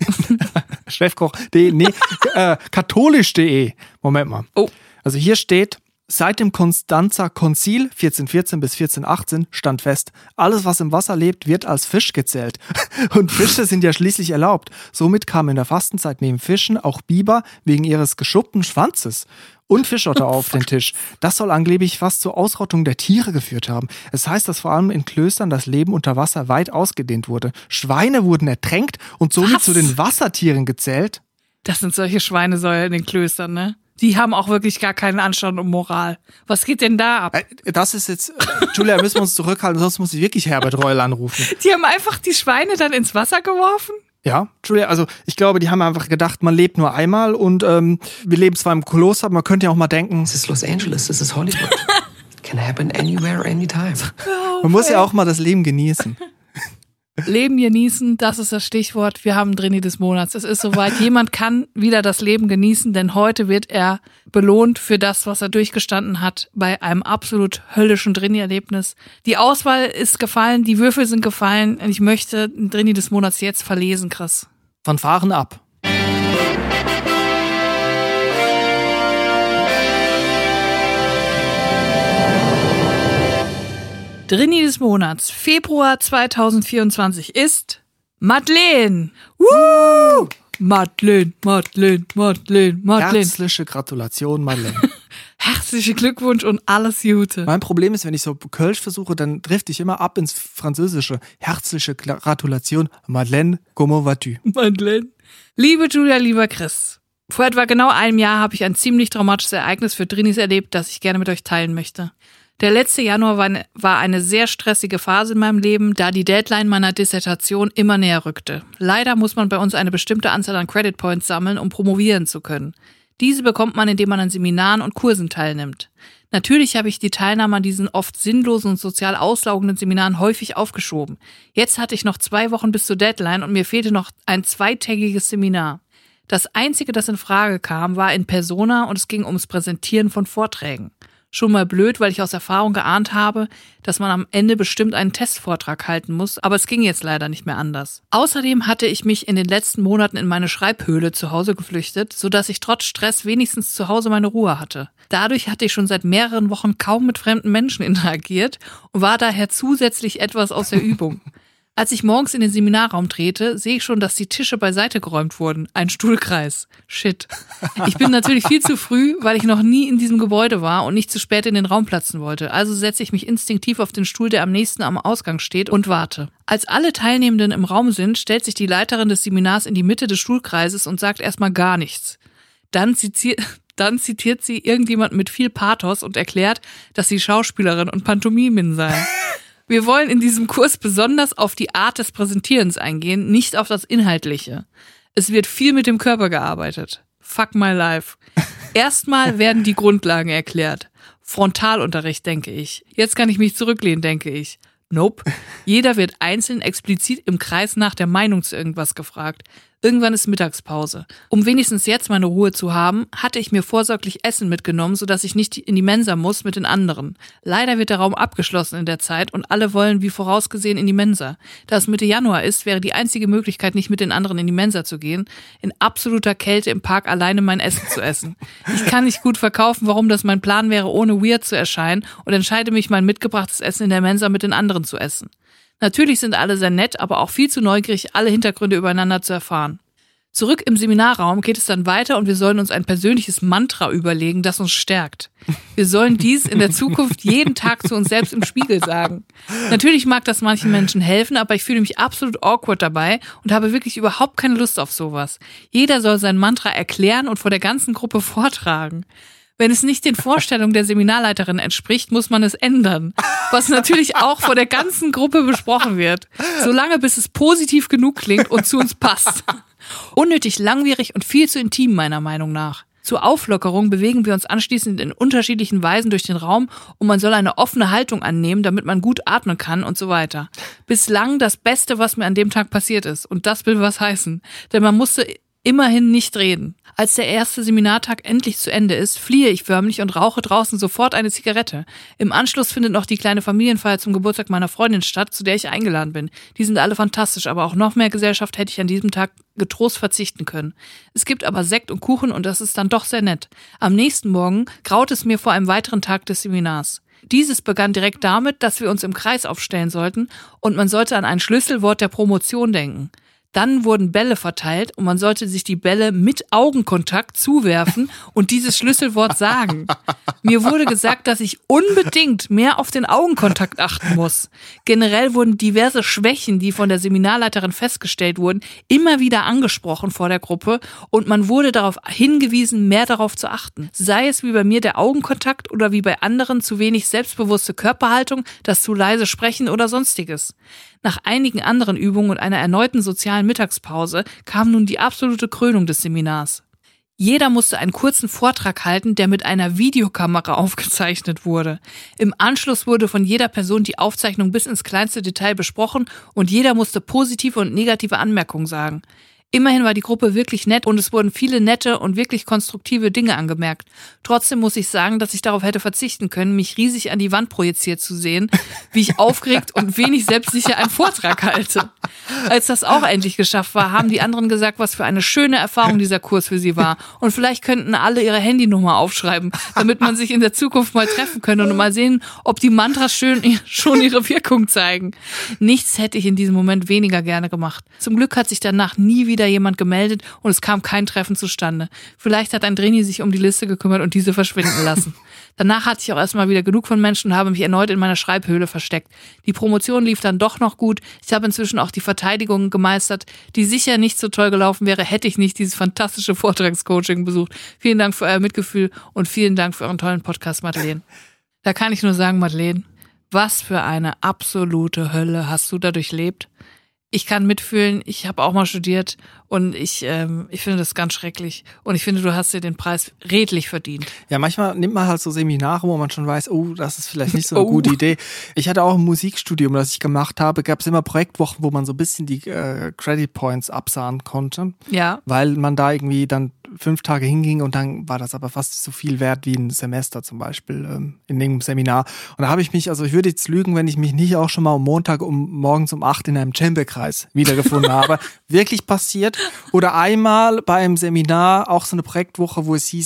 Chefkoch punkt de, nee, äh, katholisch punkt de. Moment mal. Oh. Also hier steht, seit dem Konstanzer Konzil vierzehnhundertvierzehn bis vierzehnhundertachtzehn stand fest, alles was im Wasser lebt, wird als Fisch gezählt. Und Fische sind ja schließlich erlaubt. Somit kamen in der Fastenzeit neben Fischen auch Biber wegen ihres geschuppten Schwanzes und Fischotter auf den Tisch. Das soll angeblich fast zur Ausrottung der Tiere geführt haben. Es heißt, dass vor allem in Klöstern das Leben unter Wasser weit ausgedehnt wurde. Schweine wurden ertränkt und somit Was? zu den Wassertieren gezählt. Das sind solche Schweinesäue in den Klöstern, ne? Die haben auch wirklich gar keinen Anstand und Moral. Was geht denn da ab? Das ist jetzt, Julia, müssen wir uns zurückhalten, sonst muss ich wirklich Herbert Reul anrufen. Die haben einfach die Schweine dann ins Wasser geworfen? Ja, Julia, also ich glaube, die haben einfach gedacht, man lebt nur einmal und ähm, wir leben zwar im Kloster, aber man könnte ja auch mal denken, This is Los Angeles, this is Hollywood. Can happen anywhere, anytime. man muss ja auch mal das Leben genießen. Leben genießen, das ist das Stichwort. Wir haben Drini des Monats. Es ist soweit. Jemand kann wieder das Leben genießen, denn heute wird er belohnt für das, was er durchgestanden hat bei einem absolut höllischen Drini-Erlebnis. Die Auswahl ist gefallen, die Würfel sind gefallen und ich möchte den Drini des Monats jetzt verlesen, Chris. Fanfaren ab. Drini des Monats, Februar zweitausendvierundzwanzig ist Madeleine. Woo! Madeleine, Madeleine, Madeleine, Madeleine. Herzliche Gratulation, Madeleine. Herzlichen Glückwunsch und alles Gute. Mein Problem ist, wenn ich so Kölsch versuche, dann trifft ich immer ab ins Französische. Herzliche Gratulation, Madeleine, comment vas-tu? Madeleine. Liebe Julia, lieber Chris. Vor etwa genau einem Jahr habe ich ein ziemlich traumatisches Ereignis für Drinis erlebt, das ich gerne mit euch teilen möchte. Der letzte Januar war eine, war eine sehr stressige Phase in meinem Leben, da die Deadline meiner Dissertation immer näher rückte. Leider muss man bei uns eine bestimmte Anzahl an Credit Points sammeln, um promovieren zu können. Diese bekommt man, indem man an Seminaren und Kursen teilnimmt. Natürlich habe ich die Teilnahme an diesen oft sinnlosen und sozial auslaugenden Seminaren häufig aufgeschoben. Jetzt hatte ich noch zwei Wochen bis zur Deadline und mir fehlte noch ein zweitägiges Seminar. Das Einzige, das in Frage kam, war in Persona und es ging ums Präsentieren von Vorträgen. Schon mal blöd, weil ich aus Erfahrung geahnt habe, dass man am Ende bestimmt einen Testvortrag halten muss, aber es ging jetzt leider nicht mehr anders. Außerdem hatte ich mich in den letzten Monaten in meine Schreibhöhle zu Hause geflüchtet, sodass ich trotz Stress wenigstens zu Hause meine Ruhe hatte. Dadurch hatte ich schon seit mehreren Wochen kaum mit fremden Menschen interagiert und war daher zusätzlich etwas aus der Übung. Als ich morgens in den Seminarraum trete, sehe ich schon, dass die Tische beiseite geräumt wurden. Ein Stuhlkreis. Shit. Ich bin natürlich viel zu früh, weil ich noch nie in diesem Gebäude war und nicht zu spät in den Raum platzen wollte. Also setze ich mich instinktiv auf den Stuhl, der am nächsten am Ausgang steht, und warte. Als alle Teilnehmenden im Raum sind, stellt sich die Leiterin des Seminars in die Mitte des Stuhlkreises und sagt erstmal gar nichts. Dann zitiert, dann zitiert sie irgendjemand mit viel Pathos und erklärt, dass sie Schauspielerin und Pantomimin sei. Wir wollen in diesem Kurs besonders auf die Art des Präsentierens eingehen, nicht auf das Inhaltliche. Es wird viel mit dem Körper gearbeitet. Fuck my life. Erstmal werden die Grundlagen erklärt. Frontalunterricht, denke ich. Jetzt kann ich mich zurücklehnen, denke ich. Nope. Jeder wird einzeln explizit im Kreis nach der Meinung zu irgendwas gefragt. Irgendwann ist Mittagspause. Um wenigstens jetzt meine Ruhe zu haben, hatte ich mir vorsorglich Essen mitgenommen, sodass ich nicht in die Mensa muss mit den anderen. Leider wird der Raum abgeschlossen in der Zeit und alle wollen wie vorausgesehen in die Mensa. Da es Mitte Januar ist, wäre die einzige Möglichkeit, nicht mit den anderen in die Mensa zu gehen, in absoluter Kälte im Park alleine mein Essen zu essen. Ich kann nicht gut verkaufen, warum das mein Plan wäre, ohne weird zu erscheinen, und entscheide mich, mein mitgebrachtes Essen in der Mensa mit den anderen zu essen. Natürlich sind alle sehr nett, aber auch viel zu neugierig, alle Hintergründe übereinander zu erfahren. Zurück im Seminarraum geht es dann weiter und wir sollen uns ein persönliches Mantra überlegen, das uns stärkt. Wir sollen dies in der Zukunft jeden Tag zu uns selbst im Spiegel sagen. Natürlich mag das manchen Menschen helfen, aber ich fühle mich absolut awkward dabei und habe wirklich überhaupt keine Lust auf sowas. Jeder soll sein Mantra erklären und vor der ganzen Gruppe vortragen. Wenn es nicht den Vorstellungen der Seminarleiterin entspricht, muss man es ändern. Was natürlich auch vor der ganzen Gruppe besprochen wird. Solange bis es positiv genug klingt und zu uns passt. Unnötig langwierig und viel zu intim, meiner Meinung nach. Zur Auflockerung bewegen wir uns anschließend in unterschiedlichen Weisen durch den Raum und man soll eine offene Haltung annehmen, damit man gut atmen kann und so weiter. Bislang das Beste, was mir an dem Tag passiert ist. Und das will was heißen. Denn man musste immerhin nicht reden. Als der erste Seminartag endlich zu Ende ist, fliehe ich förmlich und rauche draußen sofort eine Zigarette. Im Anschluss findet noch die kleine Familienfeier zum Geburtstag meiner Freundin statt, zu der ich eingeladen bin. Die sind alle fantastisch, aber auch noch mehr Gesellschaft hätte ich an diesem Tag getrost verzichten können. Es gibt aber Sekt und Kuchen und das ist dann doch sehr nett. Am nächsten Morgen graut es mir vor einem weiteren Tag des Seminars. Dieses begann direkt damit, dass wir uns im Kreis aufstellen sollten und man sollte an ein Schlüsselwort der Promotion denken. Dann wurden Bälle verteilt und man sollte sich die Bälle mit Augenkontakt zuwerfen und dieses Schlüsselwort sagen. Mir wurde gesagt, dass ich unbedingt mehr auf den Augenkontakt achten muss. Generell wurden diverse Schwächen, die von der Seminarleiterin festgestellt wurden, immer wieder angesprochen vor der Gruppe und man wurde darauf hingewiesen, mehr darauf zu achten. Sei es wie bei mir der Augenkontakt oder wie bei anderen zu wenig selbstbewusste Körperhaltung, das zu leise Sprechen oder sonstiges. Nach einigen anderen Übungen und einer erneuten sozialen Mittagspause kam nun die absolute Krönung des Seminars. Jeder musste einen kurzen Vortrag halten, der mit einer Videokamera aufgezeichnet wurde. Im Anschluss wurde von jeder Person die Aufzeichnung bis ins kleinste Detail besprochen und jeder musste positive und negative Anmerkungen sagen. Immerhin war die Gruppe wirklich nett und es wurden viele nette und wirklich konstruktive Dinge angemerkt. Trotzdem muss ich sagen, dass ich darauf hätte verzichten können, mich riesig an die Wand projiziert zu sehen, wie ich aufgeregt und wenig selbstsicher einen Vortrag halte. Als das auch endlich geschafft war, haben die anderen gesagt, was für eine schöne Erfahrung dieser Kurs für sie war. Und vielleicht könnten alle ihre Handynummer aufschreiben, damit man sich in der Zukunft mal treffen könnte und mal sehen, ob die Mantras schön, schon ihre Wirkung zeigen. Nichts hätte ich in diesem Moment weniger gerne gemacht. Zum Glück hat sich danach nie wieder jemand gemeldet und es kam kein Treffen zustande. Vielleicht hat ein Trainee sich um die Liste gekümmert und diese verschwinden lassen. Danach hatte ich auch erstmal wieder genug von Menschen und habe mich erneut in meiner Schreibhöhle versteckt. Die Promotion lief dann doch noch gut. Ich habe inzwischen auch die Verteidigung gemeistert, die sicher nicht so toll gelaufen wäre, hätte ich nicht dieses fantastische Vortragscoaching besucht. Vielen Dank für euer Mitgefühl und vielen Dank für euren tollen Podcast, Madeleine. Da kann ich nur sagen, Madeleine, was für eine absolute Hölle hast du da durchlebt? Ich kann mitfühlen, ich habe auch mal studiert und ich ähm, ich finde das ganz schrecklich und ich finde, du hast dir den Preis redlich verdient. Ja, manchmal nimmt man halt so Seminare, wo man schon weiß, oh, das ist vielleicht nicht so eine Oh. gute Idee. Ich hatte auch ein Musikstudium, das ich gemacht habe, gab es immer Projektwochen, wo man so ein bisschen die äh, Credit Points absahen konnte, Ja. weil man da irgendwie dann fünf Tage hinging und dann war das aber fast so viel wert wie ein Semester zum Beispiel ähm, in irgendeinem Seminar. Und da habe ich mich, also ich würde jetzt lügen, wenn ich mich nicht auch schon mal am Montag um morgens um acht in einem Chamberkreis wiedergefunden habe. Wirklich passiert. Oder einmal bei einem Seminar, auch so eine Projektwoche, wo es hieß,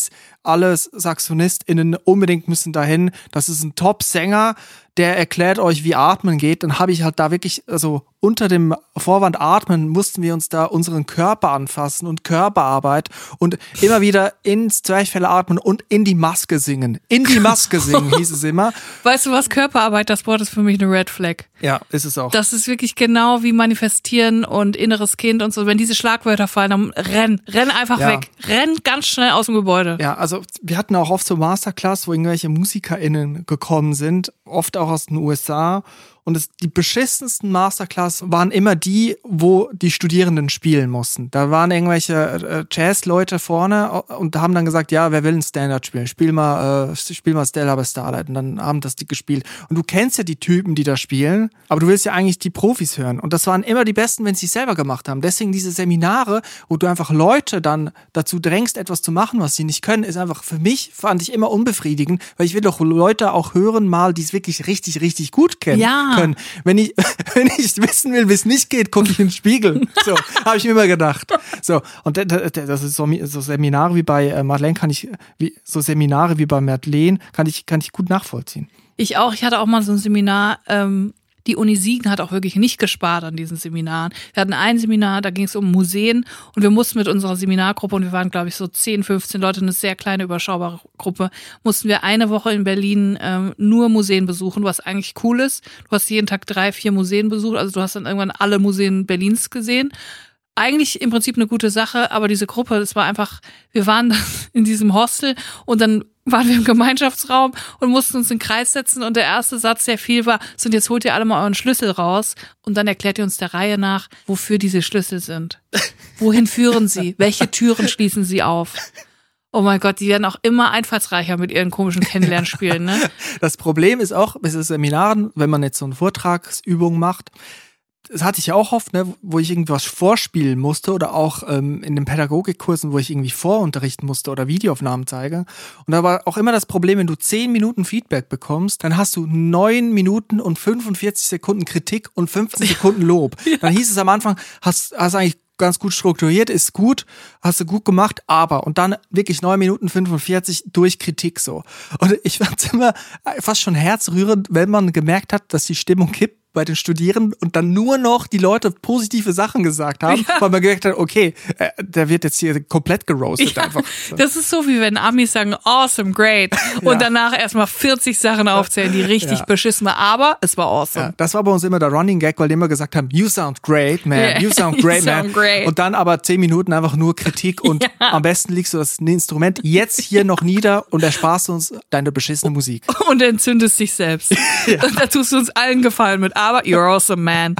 alle SaxophonistInnen unbedingt müssen dahin. Das ist ein Top-Sänger, der erklärt euch, wie Atmen geht. Dann habe ich halt da wirklich, also unter dem Vorwand Atmen mussten wir uns da unseren Körper anfassen und Körperarbeit und immer wieder ins Zwerchfell atmen und in die Maske singen. In die Maske singen, hieß es immer. Weißt du was, Körperarbeit, das Wort ist für mich eine Red Flag. Ja, ist es auch. Das ist wirklich genau wie manifestieren und inneres Kind und so. Wenn diese Schlagwörter fallen, dann renn, renn einfach Ja. weg. Renn ganz schnell aus dem Gebäude. Ja, also wir hatten auch oft so Masterclass, wo irgendwelche MusikerInnen gekommen sind, oft auch aus den U S A. Und es, die beschissensten Masterclass waren immer die, wo die Studierenden spielen mussten. Da waren irgendwelche äh, Jazz-Leute vorne und haben dann gesagt, ja, wer will ein Standard spielen? Spiel mal, äh, spiel mal Stella by Starlight. Und dann haben das die gespielt. Und du kennst ja die Typen, die da spielen, aber du willst ja eigentlich die Profis hören. Und das waren immer die Besten, wenn sie es selber gemacht haben. Deswegen diese Seminare, wo du einfach Leute dann dazu drängst, etwas zu machen, was sie nicht können, ist einfach für mich, fand ich immer unbefriedigend, weil ich will doch Leute auch hören mal, die es wirklich richtig, richtig gut kennen. Ja. Können. Wenn ich, wenn ich wissen will, wie es nicht geht, gucke ich in den Spiegel. So, habe ich mir immer gedacht. So, und das ist so, so Seminare wie bei äh, Madeleine kann ich, wie, so Seminare wie bei Madeleine kann ich, kann ich gut nachvollziehen. Ich auch. Ich hatte auch mal so ein Seminar, ähm, die Uni Siegen hat auch wirklich nicht gespart an diesen Seminaren. Wir hatten ein Seminar, da ging es um Museen und wir mussten mit unserer Seminargruppe, und wir waren, glaube ich, so zehn, fünfzehn Leute, eine sehr kleine, überschaubare Gruppe, mussten wir eine Woche in Berlin ähm, nur Museen besuchen, was eigentlich cool ist. Du hast jeden Tag drei, vier Museen besucht, also du hast dann irgendwann alle Museen Berlins gesehen. Eigentlich im Prinzip eine gute Sache, aber diese Gruppe, das war einfach, wir waren dann in diesem Hostel und dann waren wir im Gemeinschaftsraum und mussten uns in den Kreis setzen und der erste Satz, der viel war, so, und jetzt holt ihr alle mal euren Schlüssel raus und dann erklärt ihr uns der Reihe nach, wofür diese Schlüssel sind. Wohin führen sie? Welche Türen schließen sie auf? Oh mein Gott, die werden auch immer einfallsreicher mit ihren komischen Kennenlernspielen, ne? Das Problem ist auch, bei Seminaren, wenn man jetzt so eine Vortragsübung macht, das hatte ich ja auch oft, ne, wo ich irgendwas vorspielen musste oder auch ähm, in den Pädagogikkursen, wo ich irgendwie vorunterrichten musste oder Videoaufnahmen zeige. Und da war auch immer das Problem, wenn du zehn Minuten Feedback bekommst, dann hast du neun Minuten und fünfundvierzig Sekunden Kritik und fünfzehn Sekunden Lob. Ja. Dann hieß es am Anfang, hast, hast eigentlich ganz gut strukturiert, ist gut, hast du gut gemacht, aber, und dann wirklich neun Minuten fünfundvierzig durch Kritik so. Und ich fand's immer fast schon herzrührend, wenn man gemerkt hat, dass die Stimmung kippt bei den Studierenden und dann nur noch die Leute positive Sachen gesagt haben, ja. Weil man gemerkt hat, okay, äh, der wird jetzt hier komplett geroastet ja, einfach. So. Das ist so, wie wenn Amis sagen, awesome, great, und ja. danach erstmal vierzig Sachen aufzählen, die richtig ja. beschissen waren, aber es war awesome. Ja, das war bei uns immer der Running Gag, weil die immer gesagt haben, you sound great, man, yeah. you sound great, you man. Sound great. Und dann aber zehn Minuten einfach nur Kritik und ja. am besten legst du das Instrument jetzt hier noch nieder und ersparst uns deine beschissene Musik. Und entzündest dich selbst. Ja. Und da tust du uns allen Gefallen mit, aber you're awesome, man.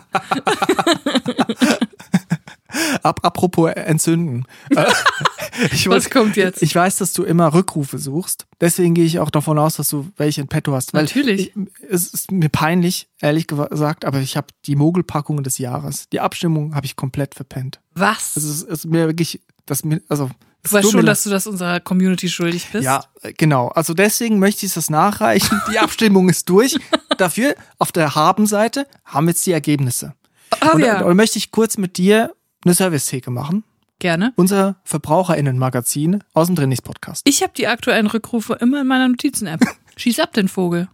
Ap- apropos entzünden. ich Was weiß, kommt jetzt? Ich weiß, dass du immer Rückrufe suchst. Deswegen gehe ich auch davon aus, dass du welche in petto hast. Weil Natürlich. Ich, es ist mir peinlich, ehrlich gesagt, aber ich habe die Mogelpackung des Jahres. Die Abstimmung habe ich komplett verpennt. Was? Es ist, es ist mir wirklich, das mir, also. Du weißt schon, dass du das unserer Community schuldig bist? Ja, genau. Also deswegen möchte ich das nachreichen. Die Abstimmung ist durch. Dafür auf der Habenseite haben wir jetzt die Ergebnisse. Oh, und, ja. und möchte ich kurz mit dir eine Service-Theke machen. Gerne. Unser VerbraucherInnen-Magazin aus dem Drinis-Podcast. Ich habe die aktuellen Rückrufe immer in meiner Notizen-App. Schieß ab, den Vogel.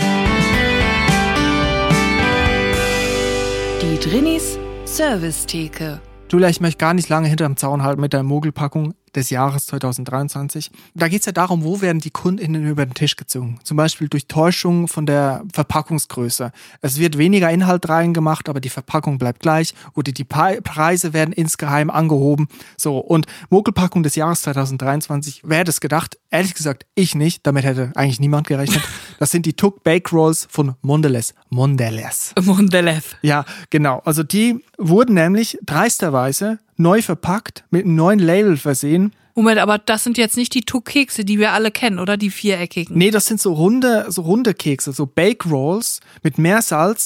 Die Drinis Service-Theke. Julia, ich möchte gar nicht lange hinterm Zaun halten mit der Mogelpackung des Jahres zwanzig dreiundzwanzig. Da geht es ja darum, wo werden die KundInnen über den Tisch gezogen. Zum Beispiel durch Täuschung von der Verpackungsgröße. Es wird weniger Inhalt reingemacht, aber die Verpackung bleibt gleich. Oder die Preise werden insgeheim angehoben. So, und Mogelpackung des Jahres zwanzig dreiundzwanzig, wer hätte es gedacht? Ehrlich gesagt, ich nicht. Damit hätte eigentlich niemand gerechnet. Das sind die Tuck Bake Rolls von Mondelez. Mondelez. Mondelez. Ja, genau. Also die wurden nämlich dreisterweise neu verpackt, mit einem neuen Label versehen. Moment, aber das sind jetzt nicht die Tuck-Kekse, die wir alle kennen, oder? Die viereckigen? Nee, das sind so runde, so runde Kekse, so Bake Rolls mit Meersalz.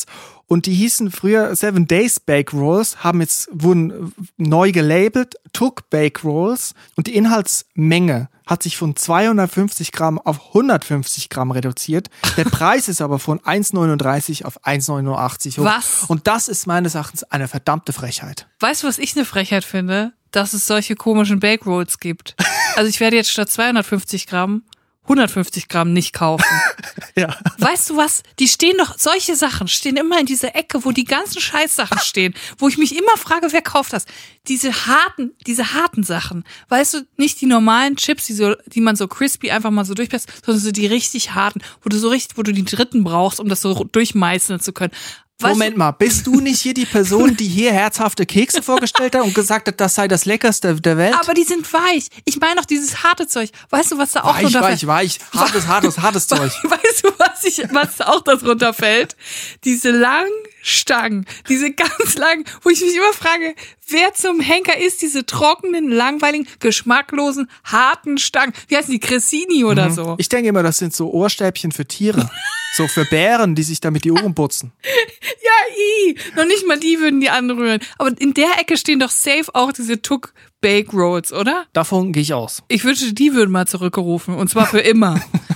Und die hießen früher Seven Days Bake Rolls, haben jetzt, wurden neu gelabelt, Took Bake Rolls. Und die Inhaltsmenge hat sich von zweihundertfünfzig Gramm auf hundertfünfzig Gramm reduziert. Der Preis ist aber von eins neununddreißig auf eins neunundachtzig hoch. Was? Und das ist meines Erachtens eine verdammte Frechheit. Weißt du, was ich eine Frechheit finde? Dass es solche komischen Bake Rolls gibt. Also ich werde jetzt statt zweihundertfünfzig Gramm hundertfünfzig Gramm nicht kaufen. Ja. Weißt du was? Die stehen doch, solche Sachen stehen immer in dieser Ecke, wo die ganzen Scheißsachen stehen, wo ich mich immer frage, wer kauft das? Diese harten, diese harten Sachen. Weißt du, nicht die normalen Chips, die so, die man so crispy einfach mal so durchpresst, sondern so die richtig harten, wo du so richtig, wo du die dritten brauchst, um das so durchmeißeln zu können. Weißt Moment du, mal, bist du nicht hier die Person, die hier herzhafte Kekse vorgestellt hat und gesagt hat, das sei das Leckerste der Welt? aber die sind weich. Ich meine doch dieses harte Zeug. Weißt du, was da auch Weich, drunter weich, fällt? weich, hartes, hartes, hartes Zeug. Weißt du, was ich, was da auch darunter fällt? Diese langen Stangen, diese ganz langen, wo ich mich immer frage, wer zum Henker ist diese trockenen, langweiligen, geschmacklosen, harten Stangen? Wie heißen die? Cressini oder Mhm. so? Ich denke immer, das sind so Ohrstäbchen für Tiere. So für Bären, die sich damit die Ohren putzen. Ja, i. Noch nicht mal die würden die anrühren. Aber in der Ecke stehen doch safe auch diese Tuck Bake Rolls, oder? Davon gehe ich aus. Ich wünschte, die würden mal zurückgerufen. Und zwar für immer.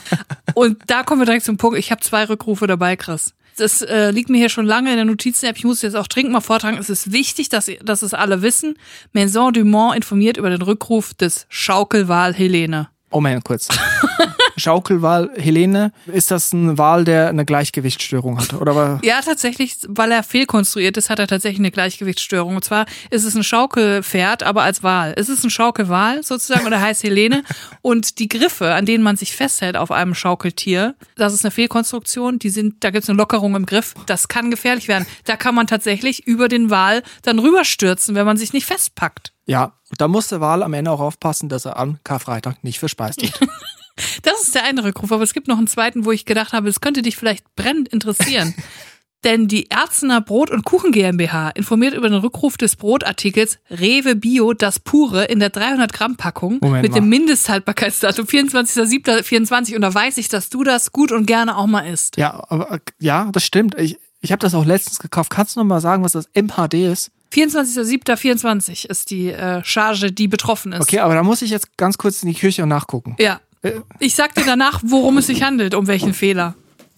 Und da kommen wir direkt zum Punkt. Ich habe zwei Rückrufe dabei, Chris. Das äh, liegt mir hier schon lange in der Notizen-App. Ich muss jetzt auch dringend mal vortragen. Es ist wichtig, dass, dass es alle wissen. Maison Dumont informiert über den Rückruf des Schaukelwal Helene. Oh Moment, kurz. Schaukelwal Helene, ist das ein Wal, der eine Gleichgewichtsstörung hat? Oder war Ja, tatsächlich, weil er fehlkonstruiert ist, hat er tatsächlich eine Gleichgewichtsstörung. Und zwar ist es ein Schaukelpferd, aber als Wal. Es ist ein Schaukelwal sozusagen und er heißt Helene. Und die Griffe, an denen man sich festhält auf einem Schaukeltier, das ist eine Fehlkonstruktion. Die sind, da gibt's eine Lockerung im Griff. Das kann gefährlich werden. Da kann man tatsächlich über den Wal dann rüberstürzen, wenn man sich nicht festpackt. Ja, da muss der Wal am Ende auch aufpassen, dass er am Karfreitag nicht verspeist wird. Das ist der eine Rückruf, aber es gibt noch einen zweiten, wo ich gedacht habe, es könnte dich vielleicht brennend interessieren. Denn die Erzner Brot- und Kuchen GmbH informiert über den Rückruf des Brotartikels Rewe Bio das Pure in der dreihundert Gramm Packung Moment mit mal. dem Mindesthaltbarkeitsdatum vierundzwanzigster siebter vierundzwanzig und da weiß ich, dass du das gut und gerne auch mal isst. Ja, aber ja, das stimmt. Ich, ich habe das auch letztens gekauft. Kannst du noch mal sagen, was das M H D ist? vierundzwanzigster siebter vierundzwanzig ist die äh, Charge, die betroffen ist. Okay, aber da muss ich jetzt ganz kurz in die Küche und nachgucken. Ja. Ich sag dir danach, worum es sich handelt, um welchen Fehler.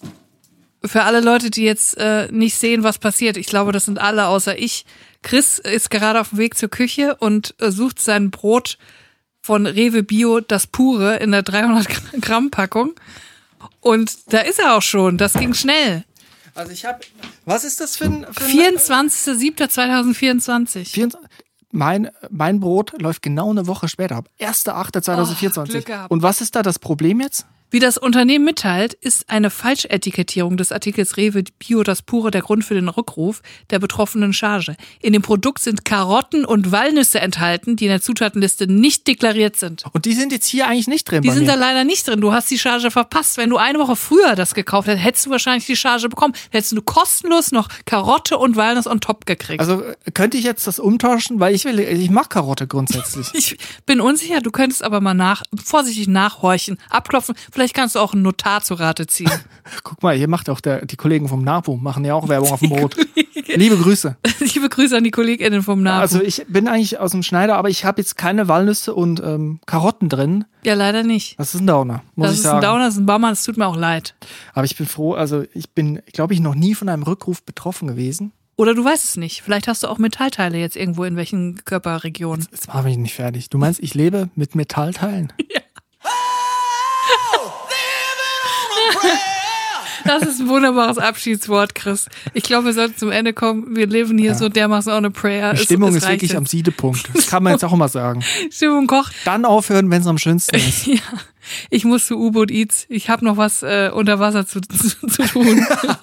Für alle Leute, die jetzt äh, nicht sehen, was passiert, ich glaube, das sind alle außer ich. Chris ist gerade auf dem Weg zur Küche und äh, sucht sein Brot von Rewe Bio, das Pure, in der dreihundert Gramm Packung. Und da ist er auch schon, das ging schnell. Also ich habe, was ist das für ein... Für ein vierundzwanzigster siebter zweitausendvierundzwanzig. vierundzwanzig Mein, mein Brot läuft genau eine Woche später ab. erster achter zweitausendvierundzwanzig. Oh, Glück gehabt. Und was ist da das Problem jetzt? Wie das Unternehmen mitteilt, ist eine Falschetikettierung des Artikels Rewe Bio das Pure der Grund für den Rückruf der betroffenen Charge. In dem Produkt sind Karotten und Walnüsse enthalten, die in der Zutatenliste nicht deklariert sind. Und die sind jetzt hier eigentlich nicht drin Die bei sind mir. da leider nicht drin. Du hast die Charge verpasst. Wenn du eine Woche früher das gekauft hättest, hättest du wahrscheinlich die Charge bekommen. Hättest du kostenlos noch Karotte und Walnuss on top gekriegt. Also äh, könnte ich jetzt das umtauschen, weil ich will, ich mag Karotte grundsätzlich. Ich bin unsicher, du könntest aber mal nach, vorsichtig nachhorchen, abklopfen. Vielleicht kannst du auch einen Notar zu Rate ziehen. Guck mal, hier macht auch der, die Kollegen vom NABU, machen ja auch Werbung auf dem Brot. Liebe Grüße. Liebe Grüße an die KollegInnen vom NABU. Also ich bin eigentlich aus dem Schneider, aber ich habe jetzt keine Walnüsse und ähm, Karotten drin. Ja, leider nicht. Das ist ein Downer, muss das ich ist sagen. ein Downer, das ist ein Baumann, das tut mir auch leid. Aber ich bin froh, also ich bin, glaube ich, noch nie von einem Rückruf betroffen gewesen. Oder du weißt es nicht. Vielleicht hast du auch Metallteile jetzt irgendwo in welchen Körperregionen. Jetzt mach mich nicht fertig. Du meinst, ich lebe mit Metallteilen? Ja. Das ist ein wunderbares Abschiedswort, Chris. Ich glaube, wir sollten zum Ende kommen. Wir leben hier Ja. so dermaßen on a prayer. Die Es- Stimmung es ist reicht wirklich jetzt. am Siedepunkt. Das kann man jetzt auch mal sagen. Stimmung kocht. Dann aufhören, wenn es am schönsten ist. Ja, ich muss zu U-Boot Eats. Ich habe noch was äh, unter Wasser zu, zu, zu tun.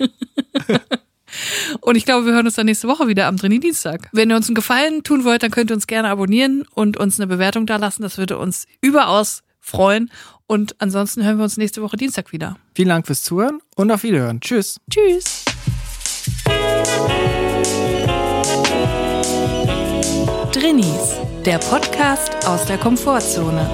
Und ich glaube, wir hören uns dann nächste Woche wieder am Trainee-Dienstag. Wenn ihr uns einen Gefallen tun wollt, dann könnt ihr uns gerne abonnieren und uns eine Bewertung da lassen. Das würde uns überaus freuen. Und ansonsten hören wir uns nächste Woche Dienstag wieder. Vielen Dank fürs Zuhören und auf Wiederhören. Tschüss. Tschüss. Drinnies, der Podcast aus der Komfortzone.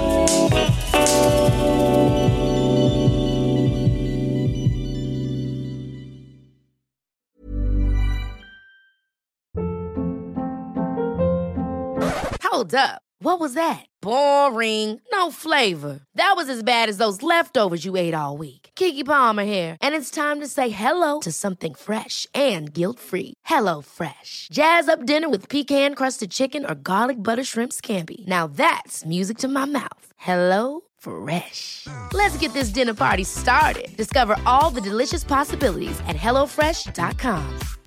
Hold up. What was that? Boring. No flavor. That was as bad as those leftovers you ate all week. Keke Palmer here, and it's time to say hello to something fresh and guilt-free. Hello Fresh. Jazz up dinner with pecan-crusted chicken or garlic butter shrimp scampi. Now that's music to my mouth. Hello Fresh. Let's get this dinner party started. Discover all the delicious possibilities at hello fresh dot com.